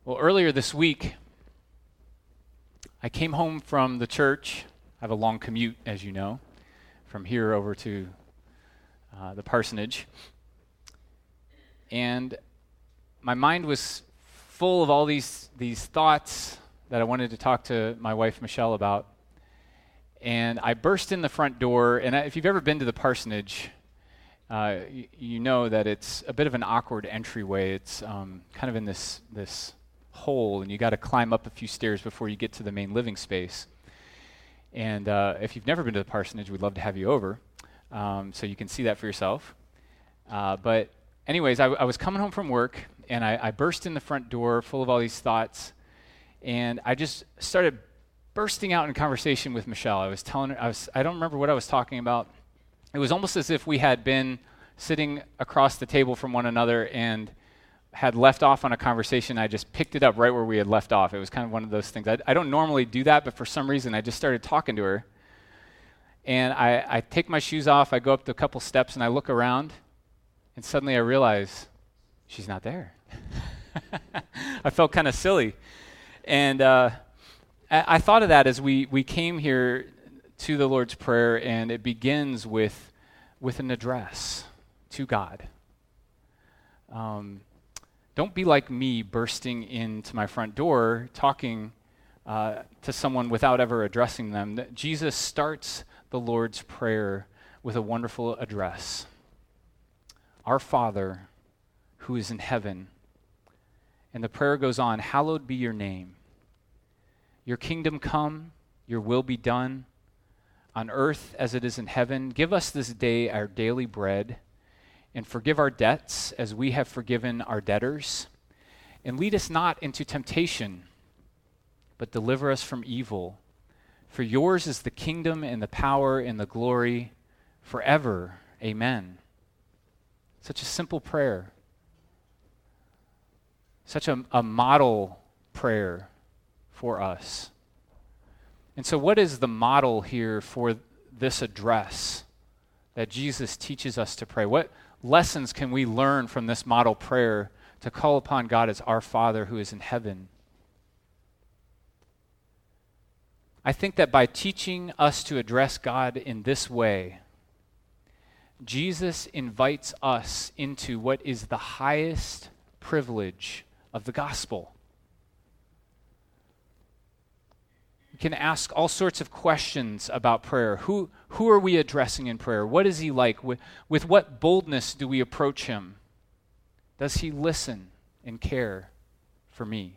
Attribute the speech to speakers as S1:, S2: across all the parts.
S1: Well, earlier this week, I came home from the church. I have a long commute, as you know, from here over to the parsonage. And my mind was full of all these thoughts that I wanted to talk to my wife, Michelle, about. And I burst in the front door, and if you've ever been to the parsonage, you know that it's a bit of an awkward entryway. It's kind of in this hole, and you got to climb up a few stairs before you get to the main living space. And if you've never been to the parsonage, we'd love to have you over, so you can see that for yourself. But anyways, I was coming home from work, and I burst in the front door full of all these thoughts, and I just started bursting out in conversation with Michelle. I was telling her, I don't remember what I was talking about. It was almost as if we had been sitting across the table from one another and had left off on a conversation. I just picked it up right where we had left off. It was kind of one of those things. I don't normally do that, but for some reason I just started talking to her. And I take my shoes off, I go up the couple steps, and I look around, and suddenly I realize she's not there. I felt kind of silly. And I thought of that as we came here to the Lord's Prayer, and it begins with an address to God. Don't be like me bursting into my front door talking to someone without ever addressing them. Jesus starts the Lord's Prayer with a wonderful address. Our Father, who is in heaven. And the prayer goes on, hallowed be your name. Your kingdom come, your will be done, on earth as it is in heaven. Give us this day our daily bread, and forgive our debts as we have forgiven our debtors. And lead us not into temptation, but deliver us from evil. For yours is the kingdom and the power and the glory forever. Amen. Such a simple prayer. Such a model prayer for us. And so what is the model here for this address that Jesus teaches us to pray? What lessons can we learn from this model prayer to call upon God as our Father who is in heaven? I think that by teaching us to address God in this way, Jesus invites us into what is the highest privilege of the gospel. We can ask all sorts of questions about prayer. Who are we addressing in prayer? What is he like? With what boldness do we approach him? Does he listen and care for me?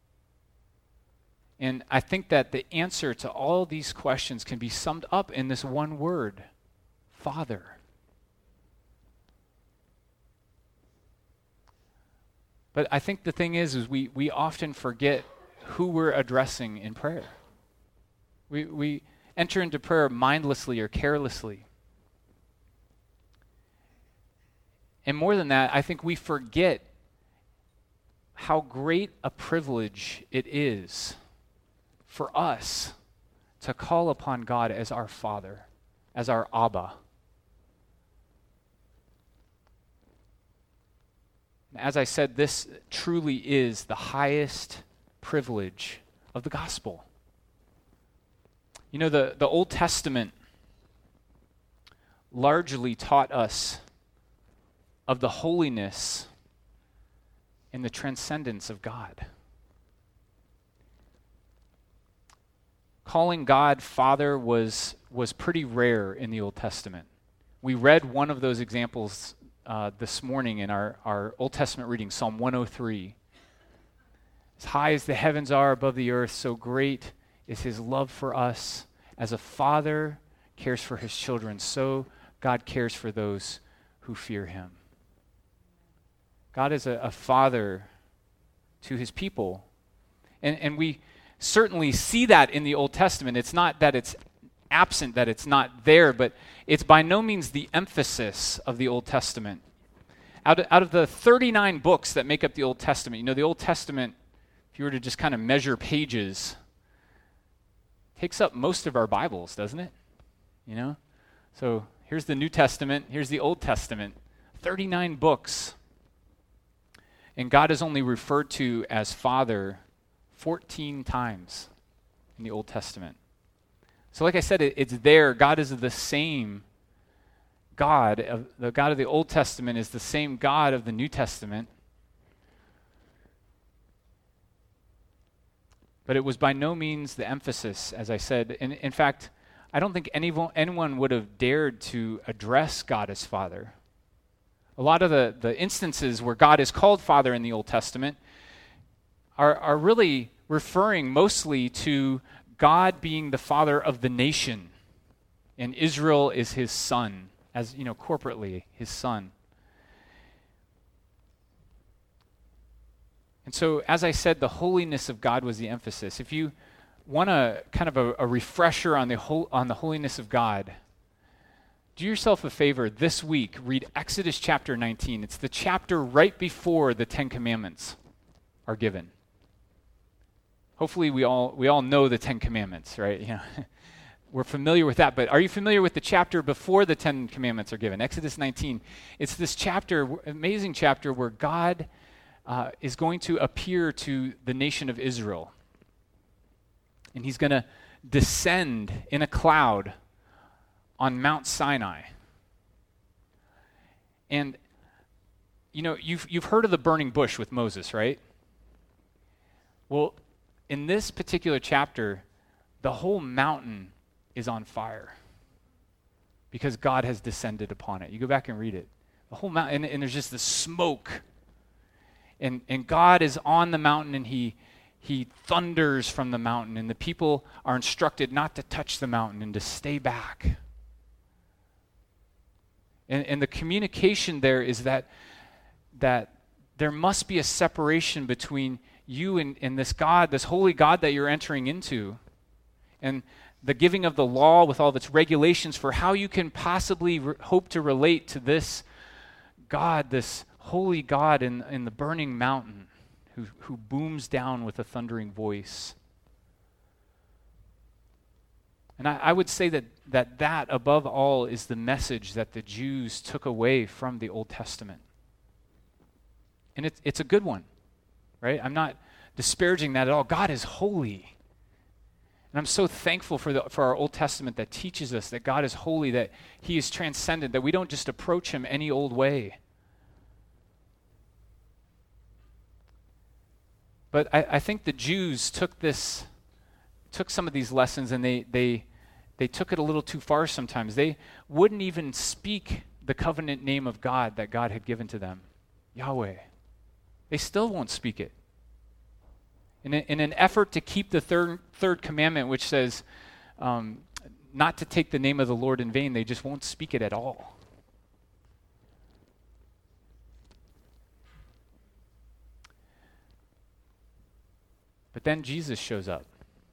S1: And I think that the answer to all these questions can be summed up in this one word, Father. But I think the thing is we often forget who we're addressing in prayer. We enter into prayer mindlessly or carelessly. And more than that, I think we forget how great a privilege it is for us to call upon God as our Father, as our Abba. As I said, this truly is the highest privilege of the gospel. You know, the Old Testament largely taught us of the holiness and the transcendence of God. Calling God Father was pretty rare in the Old Testament. We read one of those examples this morning in our Old Testament reading, Psalm 103. As high as the heavens are above the earth, so great is his love for us. As a father cares for his children, so God cares for those who fear him. God is a father to his people. And we certainly see that in the Old Testament. It's not that it's absent, that it's not there, but it's by no means the emphasis of the Old Testament. Out of the 39 books that make up the Old Testament, you know, the Old Testament, if you were to just kind of measure pages, takes up most of our Bibles, doesn't it? You know? So here's the New Testament, here's the Old Testament, 39 books. And God is only referred to as Father 14 times in the Old Testament. So like I said, it's there. God is the same God. The God of the Old Testament is the same God of the New Testament. But it was by no means the emphasis, as I said. In fact, I don't think anyone would have dared to address God as Father. A lot of the instances where God is called Father in the Old Testament are really referring mostly to God being the father of the nation, and Israel is his son, as you know, corporately his son. And so, as I said, the holiness of God was the emphasis. If you want a kind of a refresher on the holiness of God, do yourself a favor this week, read Exodus chapter 19. It's the chapter right before the Ten Commandments are given. Hopefully we all know the Ten Commandments, right? You know, we're familiar with that, but are you familiar with the chapter before the Ten Commandments are given? Exodus 19. It's this chapter, amazing chapter, where God is going to appear to the nation of Israel. And he's going to descend in a cloud on Mount Sinai. And, you know, you've heard of the burning bush with Moses, right? Well, in this particular chapter, the whole mountain is on fire because God has descended upon it. You go back and read it. The whole mountain, and there's just this smoke. And God is on the mountain, and he thunders from the mountain, and the people are instructed not to touch the mountain and to stay back. And the communication there is that there must be a separation between you and this God, this holy God that you're entering into, and the giving of the law with all of its regulations for how you can possibly hope to relate to this God, this holy God in the burning mountain who booms down with a thundering voice. And I would say that above all is the message that the Jews took away from the Old Testament. And it's a good one, right? I'm not disparaging that at all. God is holy. And I'm so thankful for our Old Testament that teaches us that God is holy, that he is transcendent, that we don't just approach him any old way. But I think the Jews took some of these lessons, and they took it a little too far sometimes. They wouldn't even speak the covenant name of God that God had given to them, Yahweh. They still won't speak it. In an effort to keep the third commandment, which says not to take the name of the Lord in vain, they just won't speak it at all. But then Jesus shows up.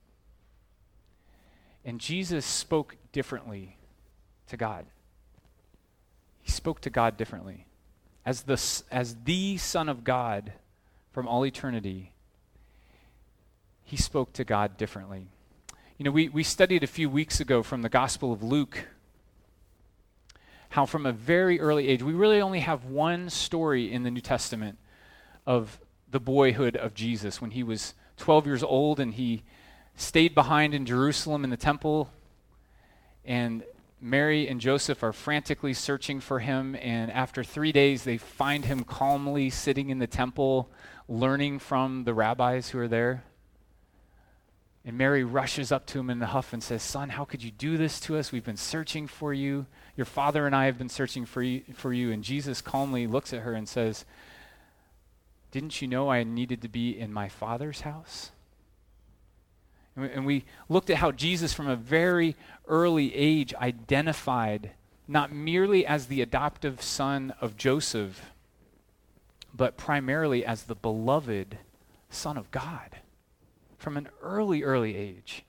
S1: And Jesus spoke differently to God. He spoke to God differently. As the Son of God from all eternity, he spoke to God differently. You know, we studied a few weeks ago from the Gospel of Luke how from a very early age, we really only have one story in the New Testament of the boyhood of Jesus when he was 12 years old and he stayed behind in Jerusalem in the temple, and Mary and Joseph are frantically searching for him, and after 3 days they find him calmly sitting in the temple learning from the rabbis who are there. And Mary rushes up to him in a huff and says, "Son, how could you do this to us? We've been searching for you. Your father and I have been searching for you." And Jesus calmly looks at her and says, "Didn't you know I needed to be in my Father's house?" And we looked at how Jesus from a very early age identified not merely as the adoptive son of Joseph, but primarily as the beloved Son of God from an early age.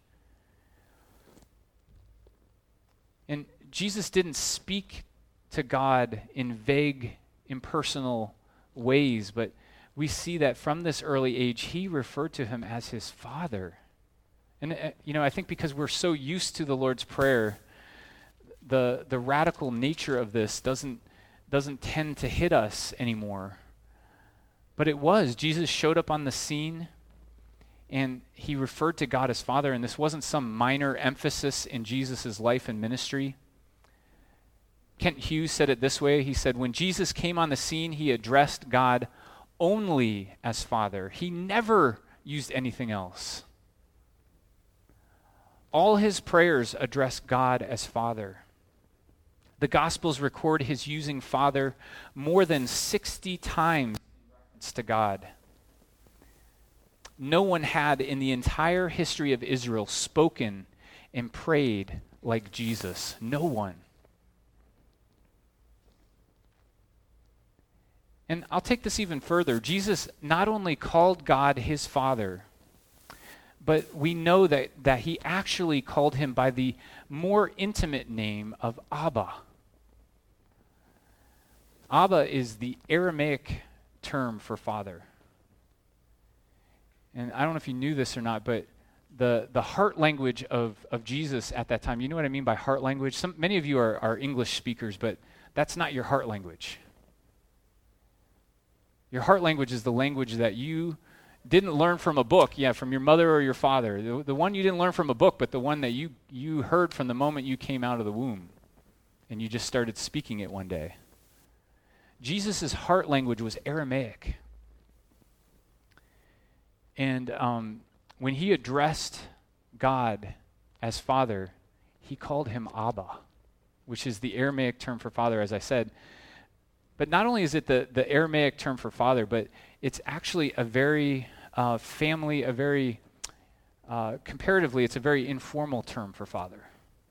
S1: And Jesus didn't speak to God in vague, impersonal ways, but we see that from this early age, he referred to him as his Father. And, I think because we're so used to the Lord's Prayer, the radical nature of this doesn't tend to hit us anymore. But it was. Jesus showed up on the scene, and he referred to God as Father, and this wasn't some minor emphasis in Jesus' life and ministry. Kent Hughes said it this way. He said, when Jesus came on the scene, he addressed God only as Father. He never used anything else. All his prayers address God as Father. The Gospels record his using Father more than 60 times to God. No one had in the entire history of Israel spoken and prayed like Jesus. No one. And I'll take this even further. Jesus not only called God his Father, but we know that he actually called him by the more intimate name of Abba. Abba is the Aramaic term for father. And I don't know if you knew this or not, but the heart language of Jesus at that time, you know what I mean by heart language? Many of you are English speakers, but that's not your heart language. Your heart language is the language that you didn't learn from a book, from your mother or your father. The one you didn't learn from a book, but the one that you heard from the moment you came out of the womb and you just started speaking it one day. Jesus' heart language was Aramaic. And when he addressed God as Father, he called him Abba, which is the Aramaic term for father, as I said. But not only is it the Aramaic term for father, but it's actually a very comparatively, it's a very informal term for father.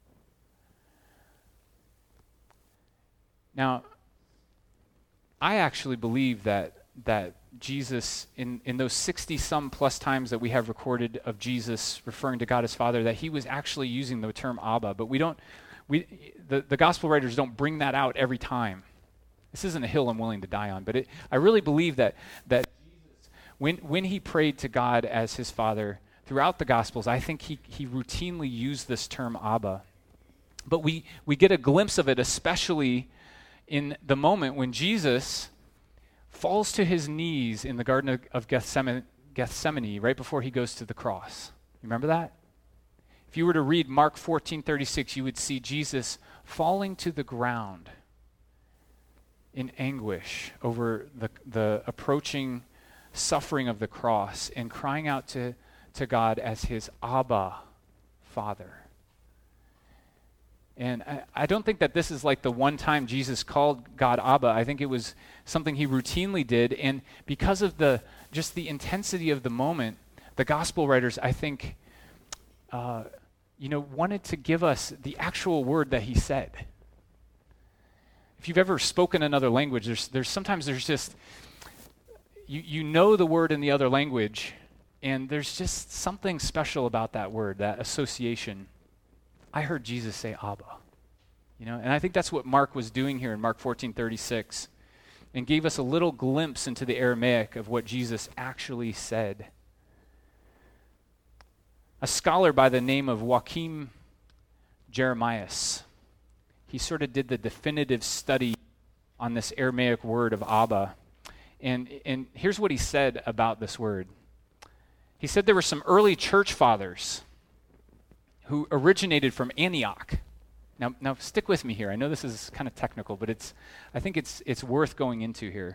S1: Now, I actually believe that Jesus, in those 60-some plus times that we have recorded of Jesus referring to God as Father, that he was actually using the term Abba, but the gospel writers don't bring that out every time. This isn't a hill I'm willing to die on, but I really believe that Jesus, when he prayed to God as his Father throughout the Gospels, I think he routinely used this term Abba. But we get a glimpse of it, especially in the moment when Jesus falls to his knees in the Garden of Gethsemane right before he goes to the cross. You remember that? If you were to read Mark 14:36, you would see Jesus falling to the ground in anguish over the approaching suffering of the cross and crying out to God as his Abba, Father. And I don't think that this is like the one time Jesus called God Abba. I think it was something he routinely did. And because of just the intensity of the moment, the gospel writers, I think, wanted to give us the actual word that he said. If you've ever spoken another language, there's sometimes just, you know the word in the other language, and there's just something special about that word, that association. I heard Jesus say Abba, and I think that's what Mark was doing here in Mark 14:36, and gave us a little glimpse into the Aramaic of what Jesus actually said. A scholar by the name of Joachim Jeremias, he sort of did the definitive study on this Aramaic word of Abba, and here's what he said about this word. He said there were some early church fathers who originated from Antioch. Now stick with me here. I know this is kind of technical, but I think it's worth going into here.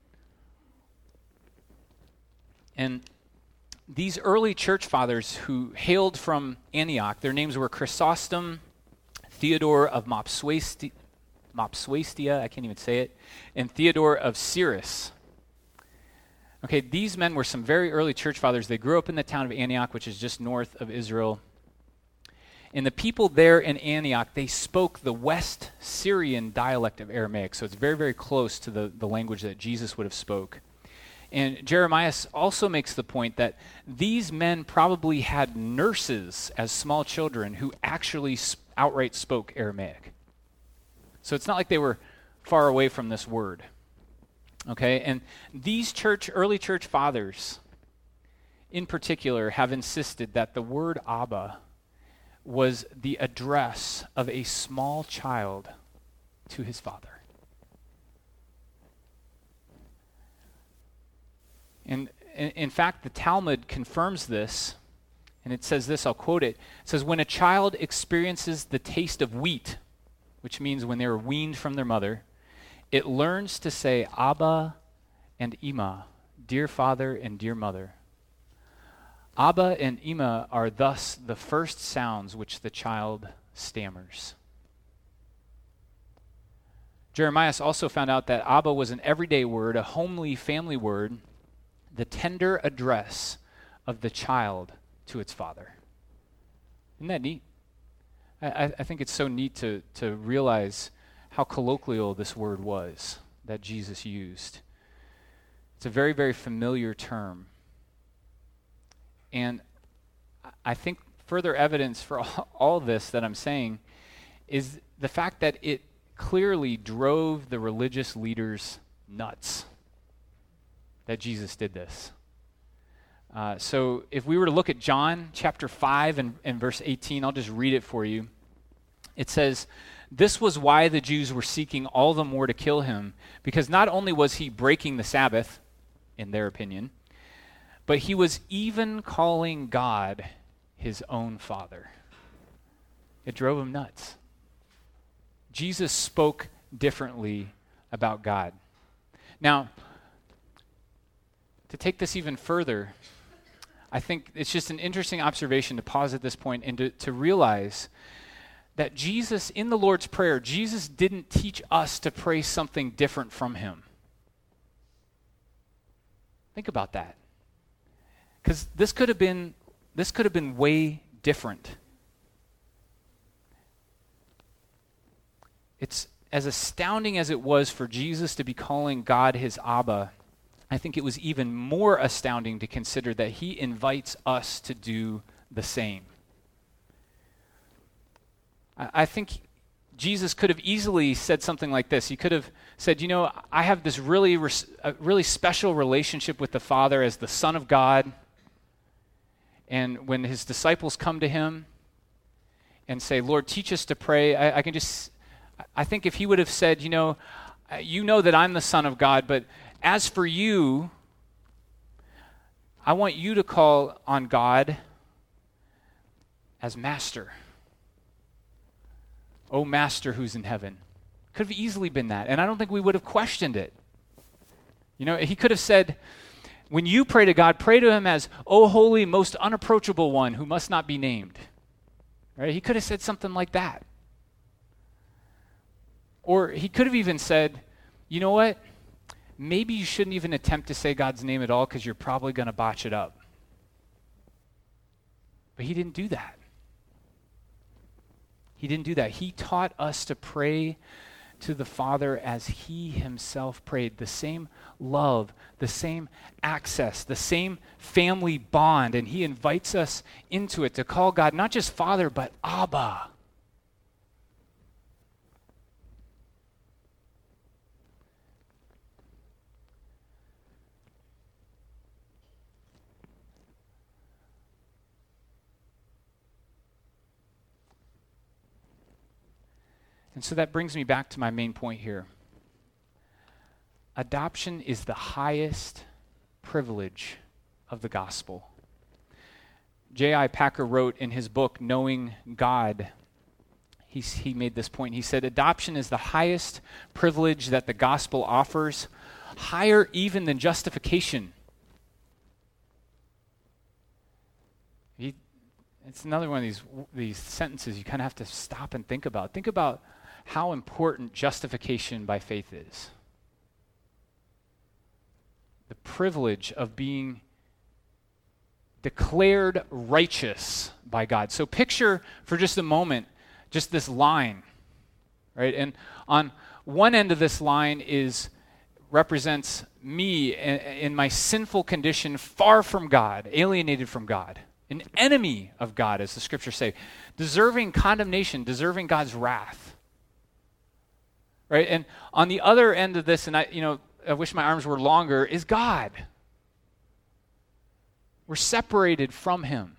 S1: And these early church fathers who hailed from Antioch, their names were Chrysostom, Theodore of Mopsuestia, I can't even say it, and Theodore of Cyrus. Okay, these men were some very early church fathers. They grew up in the town of Antioch, which is just north of Israel. And the people there in Antioch, they spoke the West Syrian dialect of Aramaic, so it's very, very close to the language that Jesus would have spoke. And Jeremias also makes the point that these men probably had nurses as small children who actually outright spoke Aramaic. So it's not like they were far away from this word. Okay, and these early church fathers in particular have insisted that the word Abba was the address of a small child to his father. And in fact, the Talmud confirms this, and it says this, I'll quote it. It says, when a child experiences the taste of wheat, which means when they were weaned from their mother, it learns to say Abba and Ima, dear father and dear mother. Abba and Ima are thus the first sounds which the child stammers. Jeremias also found out that Abba was an everyday word, a homely family word, the tender address of the child to its father. Isn't that neat? I think it's so neat to realize how colloquial this word was that Jesus used. It's a very, very familiar term. And I think further evidence for all this that I'm saying is the fact that it clearly drove the religious leaders nuts that Jesus did this. So if we were to look at John chapter 5 and verse 18, I'll just read it for you. It says, this was why the Jews were seeking all the more to kill him, because not only was he breaking the Sabbath, in their opinion, but he was even calling God his own Father. It drove him nuts. Jesus spoke differently about God. Now, to take this even further, I think it's just an interesting observation to pause at this point and to realize that Jesus, in the Lord's Prayer, Jesus didn't teach us to pray something different from him. Think about that. Because this could have been way different. It's as astounding as it was for Jesus to be calling God his Abba, I think it was even more astounding to consider that he invites us to do the same. I think Jesus could have easily said something like this. He could have said, I have this really special relationship with the Father as the Son of God. And when his disciples come to him and say, Lord, teach us to pray, I think if he would have said, you know that I'm the Son of God, but as for you, I want you to call on God as Master. Oh, Master who's in heaven. Could have easily been that, and I don't think we would have questioned it. He could have said, when you pray to God, pray to him as, O holy, most unapproachable one who must not be named. Right? He could have said something like that. Or he could have even said, you know what? Maybe you shouldn't even attempt to say God's name at all because you're probably going to botch it up. But he didn't do that. He didn't do that. He taught us to pray to the Father as he himself prayed. The same love, the same access, the same family bond. And he invites us into it to call God not just Father, but Abba. And so that brings me back to my main point here. Adoption is the highest privilege of the gospel. J.I. Packer wrote in his book, Knowing God, he made this point. He said, adoption is the highest privilege that the gospel offers, higher even than justification. It's another one of these sentences you kind of have to stop and think about. Think about how important justification by faith is. The privilege of being declared righteous by God. So picture for just a moment just this line, right? And on one end of this line represents me in my sinful condition, far from God, alienated from God, an enemy of God, as the scriptures say, deserving condemnation, deserving God's wrath. Right? And on the other end of this, and I wish my arms were longer, is God. We're separated from him.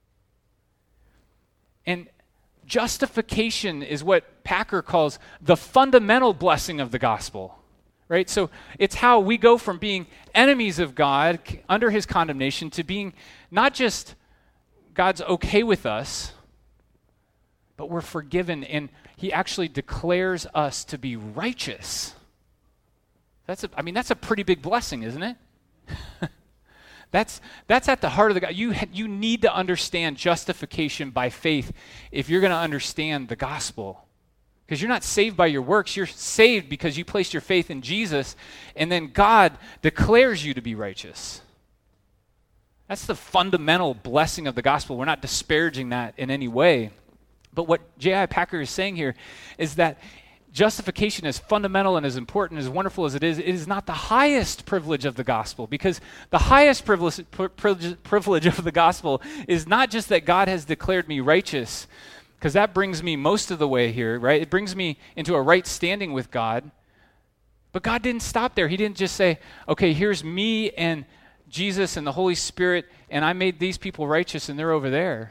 S1: And justification is what Packer calls the fundamental blessing of the gospel. right? So it's how we go from being enemies of God under his condemnation to being not just God's okay with us, but we're forgiven, and he actually declares us to be righteous. That's a pretty big blessing, isn't it? That's at the heart of the God. You need to understand justification by faith if you're going to understand the gospel. Because you're not saved by your works. You're saved because you placed your faith in Jesus, and then God declares you to be righteous. That's the fundamental blessing of the gospel. We're not disparaging that in any way. But what J.I. Packer is saying here is that justification, as fundamental and as important, as wonderful as it is not the highest privilege of the gospel, because the highest privilege of the gospel is not just that God has declared me righteous, because that brings me most of the way here, right? It brings me into a right standing with God. But God didn't stop there. He didn't just say, okay, here's me and Jesus and the Holy Spirit, and I made these people righteous and they're over there.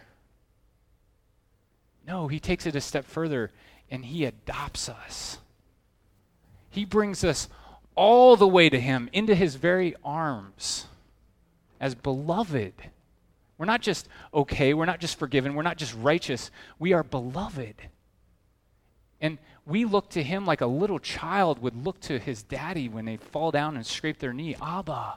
S1: No, he takes it a step further, and he adopts us. He brings us all the way to him, into his very arms, as beloved. We're not just okay, we're not just forgiven, we're not just righteous, we are beloved. And we look to him like a little child would look to his daddy when they fall down and scrape their knee. Abba.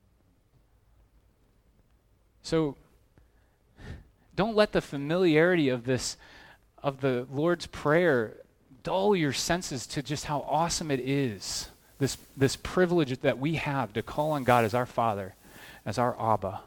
S1: So don't let the familiarity of the Lord's Prayer dull your senses to just how awesome it is, this privilege that we have to call on God as our Father, as our Abba.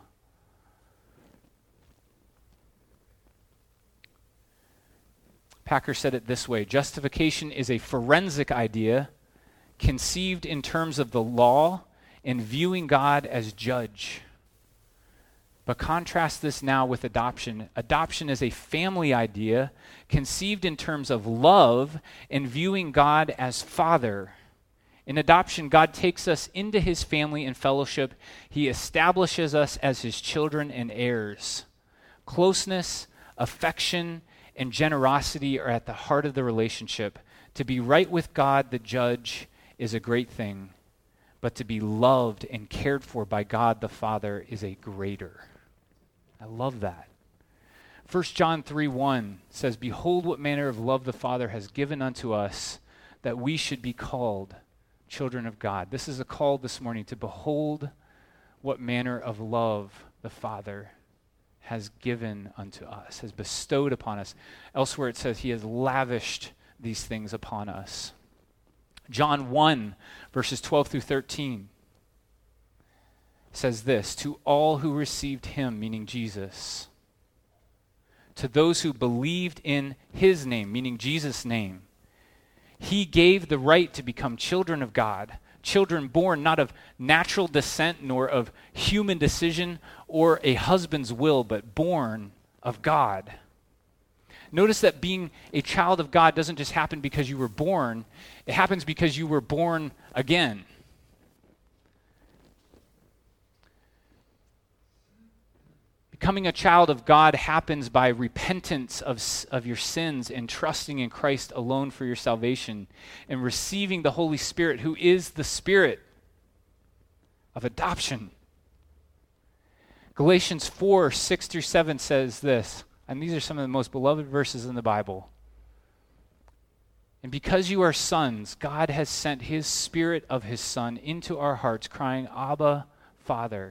S1: Packer said it this way: justification is a forensic idea conceived in terms of the law and viewing God as judge. But contrast this now with adoption. Adoption is a family idea conceived in terms of love and viewing God as Father. In adoption, God takes us into his family and fellowship. He establishes us as his children and heirs. Closeness, affection, and generosity are at the heart of the relationship. To be right with God, the judge, is a great thing, but to be loved and cared for by God the Father is a greater. I love that. 1 John 3:1 says, "Behold what manner of love the Father has given unto us, that we should be called children of God." This is a call this morning to behold what manner of love the Father has given unto us, has bestowed upon us. Elsewhere it says he has lavished these things upon us. John 1, verses 12 through 13 says this: "To all who received him," meaning Jesus, "to those who believed in his name," meaning Jesus' name, "he gave the right to become children of God, children born not of natural descent nor of human decision or a husband's will, but born of God." Notice that being a child of God doesn't just happen because you were born, it happens because you were born again. Becoming a child of God happens by repentance of your sins and trusting in Christ alone for your salvation and receiving the Holy Spirit, who is the Spirit of adoption. Galatians 4, 6 through 7 says this, and these are some of the most beloved verses in the Bible. "And because you are sons, God has sent his Spirit of his Son into our hearts, crying, Abba, Father.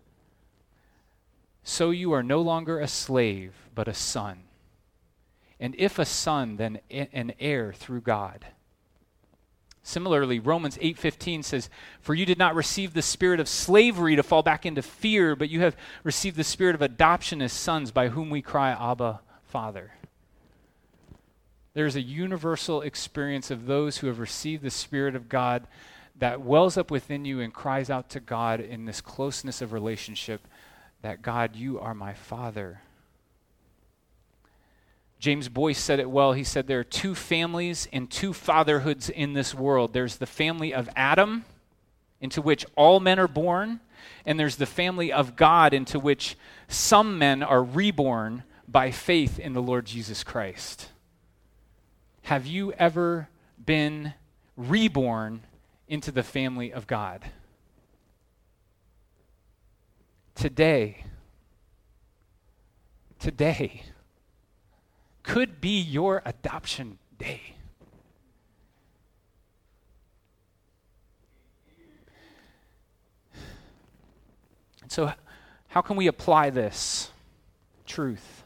S1: So you are no longer a slave, but a son. And if a son, then an heir through God." Similarly, Romans 8:15 says, "For you did not receive the spirit of slavery to fall back into fear, but you have received the spirit of adoption as sons, by whom we cry, Abba, Father." There's a universal experience of those who have received the Spirit of God that wells up within you and cries out to God in this closeness of relationship, that God, you are my Father. James Boyce said it well. He said there are two families and two fatherhoods in this world. There's the family of Adam, into which all men are born, and there's the family of God, into which some men are reborn by faith in the Lord Jesus Christ. Have you ever been reborn into the family of God. Today could be your adoption day. And so, how can we apply this truth?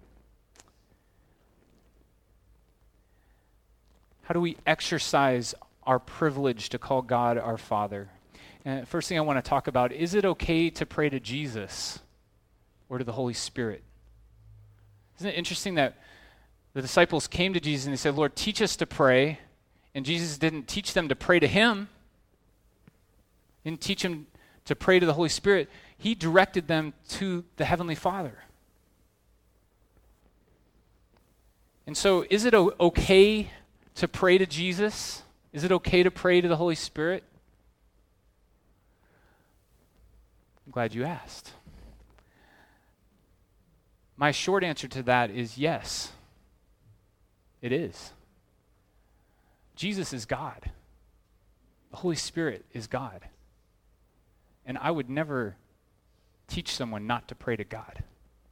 S1: How do we exercise our privilege to call God our Father? And first thing I want to talk about, is it okay to pray to Jesus or to the Holy Spirit? Isn't it interesting that the disciples came to Jesus and they said, Lord, teach us to pray. And Jesus didn't teach them to pray to him. He didn't teach them to pray to the Holy Spirit. He directed them to the Heavenly Father. And so is it okay to pray to Jesus? Is it okay to pray to the Holy Spirit? I'm glad you asked. My short answer to that is yes, it is. Jesus is God. The Holy Spirit is God. And I would never teach someone not to pray to God.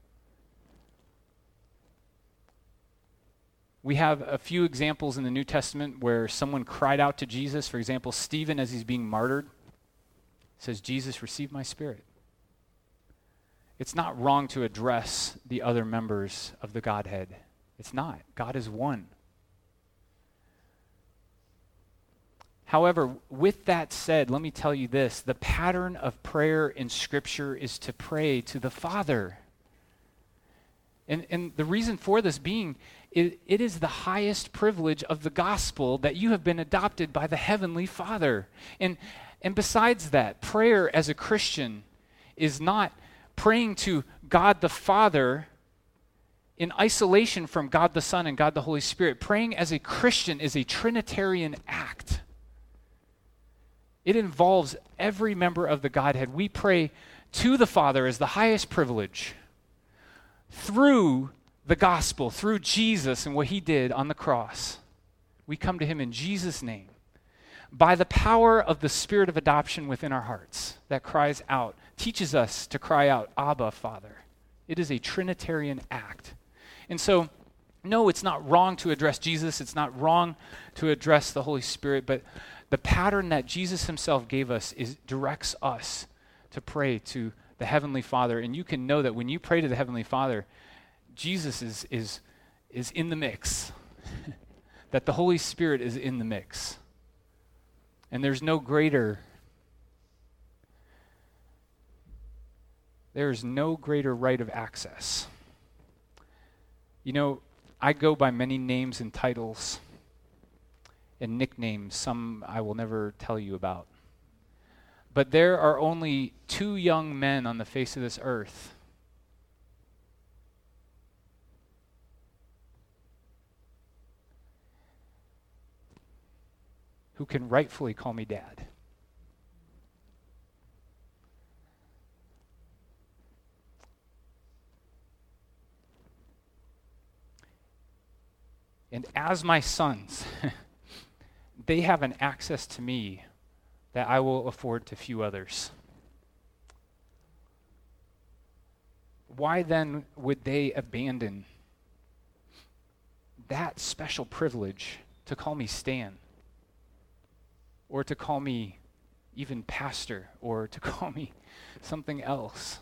S1: We have a few examples in the New Testament where someone cried out to Jesus. For example, Stephen, as he's being martyred, says, Jesus, receive my spirit. It's not wrong to address the other members of the Godhead. It's not. God is one. However, with that said, let me tell you this. The pattern of prayer in Scripture is to pray to the Father. And the reason for this being, it is the highest privilege of the gospel that you have been adopted by the Heavenly Father. And besides that, prayer as a Christian is not praying to God the Father in isolation from God the Son and God the Holy Spirit. Praying as a Christian is a Trinitarian act. It involves every member of the Godhead. We pray to the Father as the highest privilege through the gospel, through Jesus and what he did on the cross. We come to him in Jesus' name by the power of the Spirit of adoption within our hearts that cries out, teaches us to cry out, Abba, Father. It is a Trinitarian act. And so, no, it's not wrong to address Jesus. It's not wrong to address the Holy Spirit, but the pattern that Jesus himself gave us directs us to pray to the Heavenly Father. And you can know that when you pray to the Heavenly Father, Jesus is in the mix. That the Holy Spirit is in the mix. And there's no greater right of access. You know, I go by many names and titles and nicknames, some I will never tell you about. But there are only 2 young men on the face of this earth who can rightfully call me Dad. And as my sons, they have an access to me that I will afford to few others. Why then would they abandon that special privilege to call me Stan? Or to call me even pastor, or to call me something else?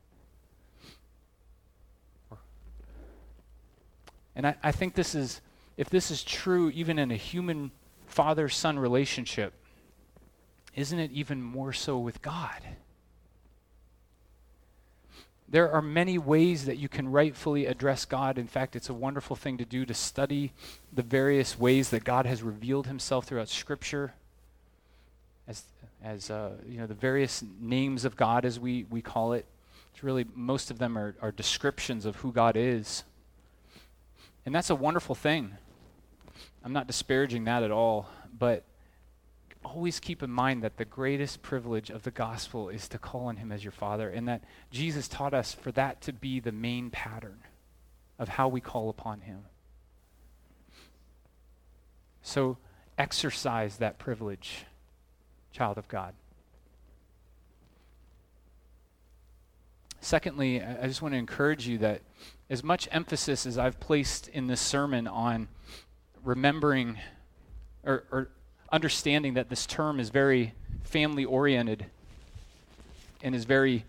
S1: And I think if this is true even in a human father-son relationship, isn't it even more so with God? There are many ways that you can rightfully address God. In fact, it's a wonderful thing to do, to study the various ways that God has revealed himself throughout Scripture, as the various names of God, as we call it. It's really, most of them are descriptions of who God is. And that's a wonderful thing. I'm not disparaging that at all, but always keep in mind that the greatest privilege of the gospel is to call on him as your Father, and that Jesus taught us for that to be the main pattern of how we call upon him. So exercise that privilege child of God. Secondly, I just want to encourage you that as much emphasis as I've placed in this sermon on remembering or understanding that this term is very family-oriented and is very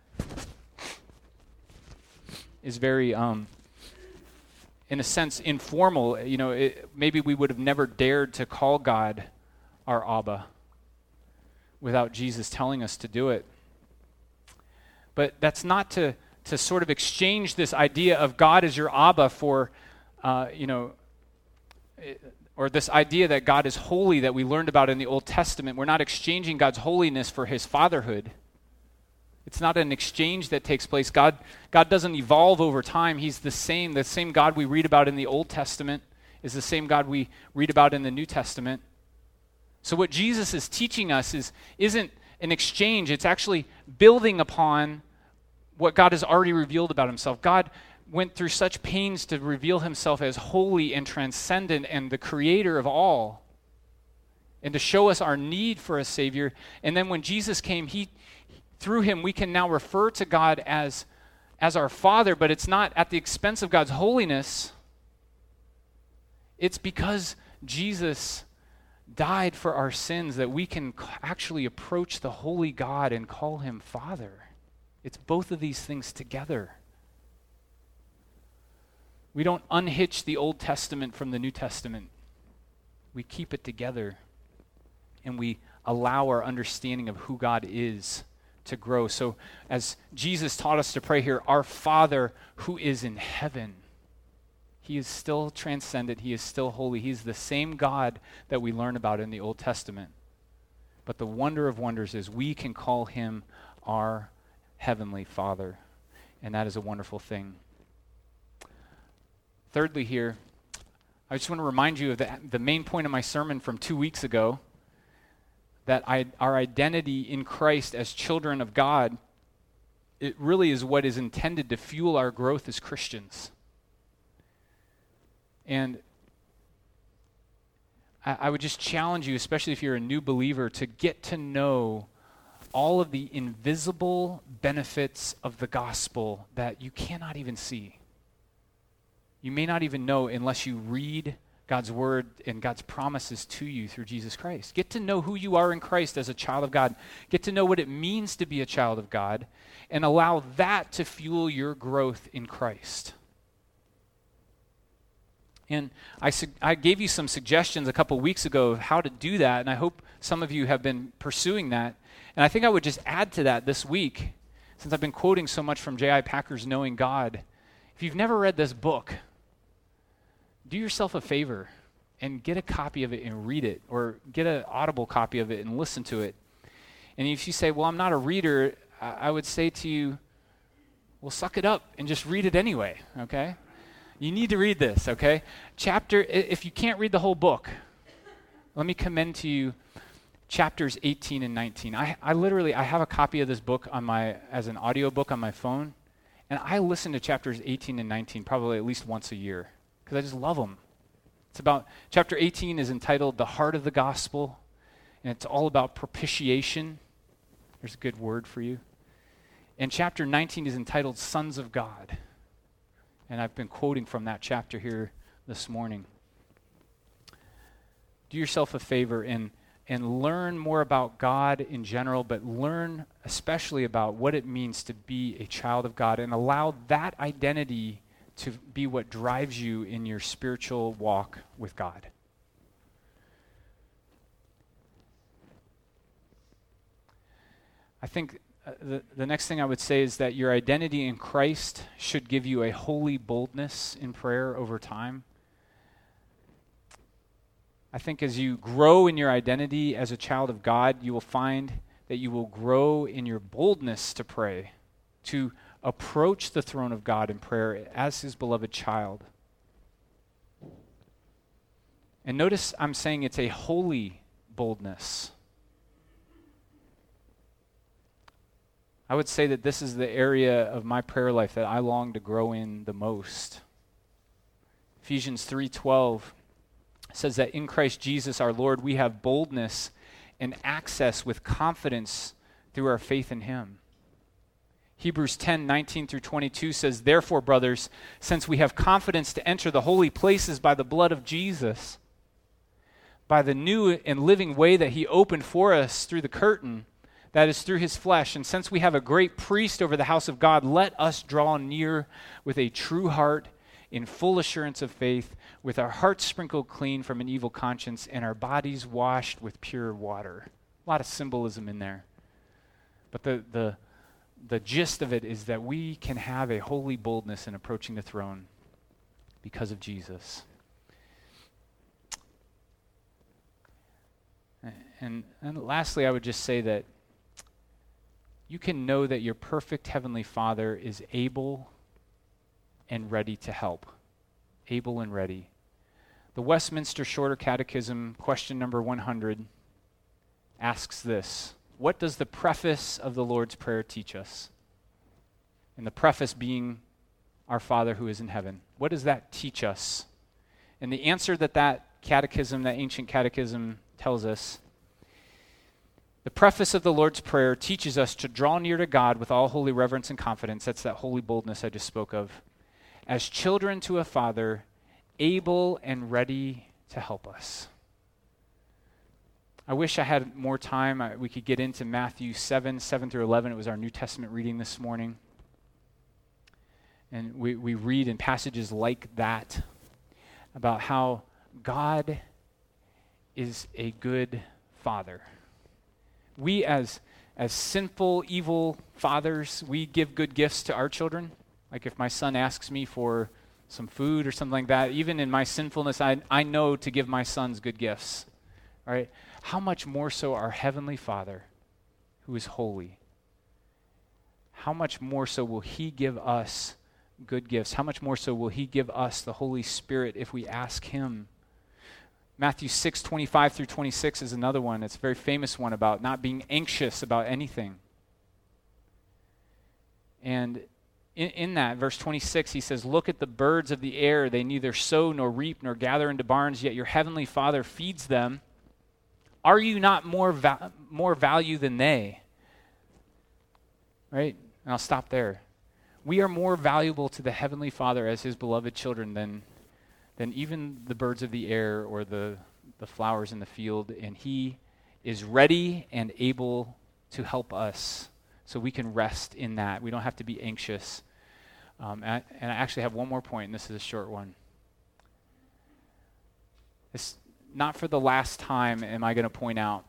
S1: in a sense informal. Maybe we would have never dared to call God our Abba without Jesus telling us to do it. But that's not to sort of exchange this idea of God as your Abba for, or this idea that God is holy that we learned about in the Old Testament. We're not exchanging God's holiness for his fatherhood. It's not an exchange that takes place. God doesn't evolve over time. He's the same. The same God we read about in the Old Testament is the same God we read about in the New Testament. So what Jesus is teaching us isn't an exchange. It's actually building upon what God has already revealed about himself. God went through such pains to reveal himself as holy and transcendent and the creator of all, and to show us our need for a Savior. And then when Jesus came, through him, we can now refer to God as our Father, but it's not at the expense of God's holiness. It's because Jesus died for our sins that we can actually approach the holy God and call him Father. It's both of these things together. We don't unhitch the Old Testament from the New Testament. We keep it together, and we allow our understanding of who God is to grow. So as Jesus taught us to pray here, our Father who is in heaven, he is still transcendent. He is still holy. He's the same God that we learn about in the Old Testament. But the wonder of wonders is we can call him our Heavenly Father, and that is a wonderful thing. Thirdly here, I just want to remind you of the main point of my sermon from 2 weeks ago, that our identity in Christ as children of God, it really is what is intended to fuel our growth as Christians. And I would just challenge you, especially if you're a new believer, to get to know all of the invisible benefits of the gospel that you cannot even see. You may not even know unless you read God's word and God's promises to you through Jesus Christ. Get to know who you are in Christ as a child of God. Get to know what it means to be a child of God, and allow that to fuel your growth in Christ. And I gave you some suggestions a couple weeks ago of how to do that, and I hope some of you have been pursuing that. And I think I would just add to that this week, since I've been quoting so much from J.I. Packer's Knowing God. If you've never read this book, do yourself a favor and get a copy of it and read it, or get an Audible copy of it and listen to it. And if you say, well, I'm not a reader, I would say to you, well, suck it up and just read it anyway, okay? You need to read this, okay? If you can't read the whole book, let me commend to you chapters 18 and 19. I have a copy of this book as an audio book on my phone, and I listen to chapters 18 and 19 probably at least once a year, because I just love them. Chapter 18 is entitled The Heart of the Gospel, and it's all about propitiation. There's a good word for you. And chapter 19 is entitled Sons of God. And I've been quoting from that chapter here this morning. Do yourself a favor and learn more about God in general, but learn especially about what it means to be a child of God, and allow that identity to be what drives you in your spiritual walk with God. I think the next thing I would say is that your identity in Christ should give you a holy boldness in prayer over time. I think as you grow in your identity as a child of God, you will find that you will grow in your boldness to pray, to approach the throne of God in prayer as his beloved child. And notice I'm saying it's a holy boldness. I would say that this is the area of my prayer life that I long to grow in the most. Ephesians 3:12 says that in Christ Jesus our Lord we have boldness and access with confidence through our faith in him. Hebrews 10:19 through 22 says, "Therefore, brothers, since we have confidence to enter the holy places by the blood of Jesus, by the new and living way that he opened for us through the curtain, that is through his flesh, and since we have a great priest over the house of God, let us draw near with a true heart in full assurance of faith, with our hearts sprinkled clean from an evil conscience and our bodies washed with pure water." A lot of symbolism in there. But the gist of it is that we can have a holy boldness in approaching the throne because of Jesus. And lastly, I would just say that you can know that your perfect Heavenly Father is able and ready to help. Able and ready. The Westminster Shorter Catechism, question number 100, asks this: what does the preface of the Lord's Prayer teach us? And the preface being our Father who is in heaven. What does that teach us? And the answer that catechism, that ancient catechism tells us, the preface of the Lord's Prayer teaches us to draw near to God with all holy reverence and confidence. That's that holy boldness I just spoke of. As children to a Father, able and ready to help us. I wish I had more time. We could get into Matthew 7 through 11. It was our New Testament reading this morning. And we read in passages like that about how God is a good Father. We as sinful, evil fathers, we give good gifts to our children. Like if my son asks me for some food or something like that, even in my sinfulness, I know to give my sons good gifts. All right? How much more so our Heavenly Father, who is holy? How much more so will he give us good gifts? How much more so will he give us the Holy Spirit if we ask him? Matthew 6:25 through 26 is another one. It's a very famous one about not being anxious about anything. And in that, verse 26, he says, "Look at the birds of the air. They neither sow nor reap nor gather into barns, yet your heavenly Father feeds them. Are you not more value than they?" Right? And I'll stop there. We are more valuable to the Heavenly Father as his beloved children than even the birds of the air or the flowers in the field. And he is ready and able to help us so we can rest in that. We don't have to be anxious. And I actually have one more point, and this is a short one. It's not for the last time am I going to point out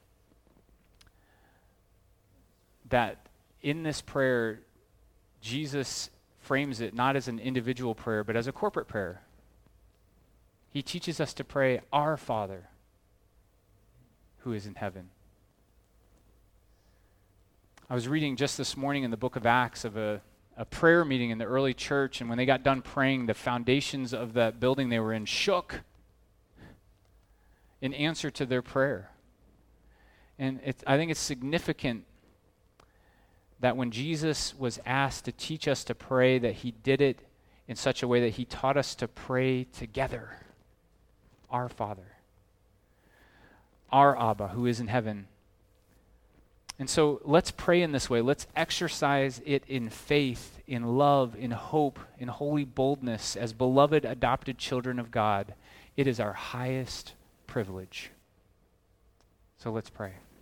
S1: that in this prayer, Jesus frames it not as an individual prayer, but as a corporate prayer. He teaches us to pray, "Our Father, who is in heaven." I was reading just this morning in the book of Acts of a prayer meeting in the early church, and when they got done praying, the foundations of that building they were in shook in answer to their prayer. And I think it's significant that when Jesus was asked to teach us to pray, that he did it in such a way that he taught us to pray together. Our Father, our Abba, who is in heaven. And so let's pray in this way. Let's exercise it in faith, in love, in hope, in holy boldness as beloved adopted children of God. It is our highest privilege. So let's pray.